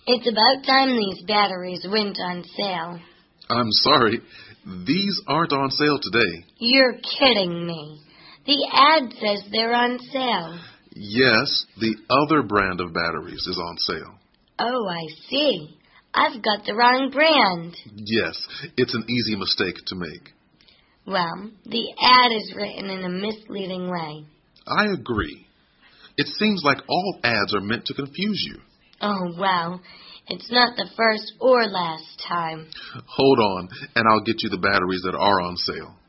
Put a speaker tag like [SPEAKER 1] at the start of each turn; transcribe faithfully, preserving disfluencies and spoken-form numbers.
[SPEAKER 1] It's about time these batteries went on sale.
[SPEAKER 2] I'm sorry. These aren't on sale today.
[SPEAKER 1] You're kidding me. The ad says they're on sale.
[SPEAKER 2] Yes, the other brand of batteries is on sale.
[SPEAKER 1] Oh, I see. I've got the wrong brand.
[SPEAKER 2] Yes, it's an easy mistake to make.
[SPEAKER 1] Well, the ad is written in a misleading way.
[SPEAKER 2] I agree. It seems like all ads are meant to confuse you.
[SPEAKER 1] Oh, well, it's not the first or last time.
[SPEAKER 2] Hold on, and I'll get you the batteries that are on sale.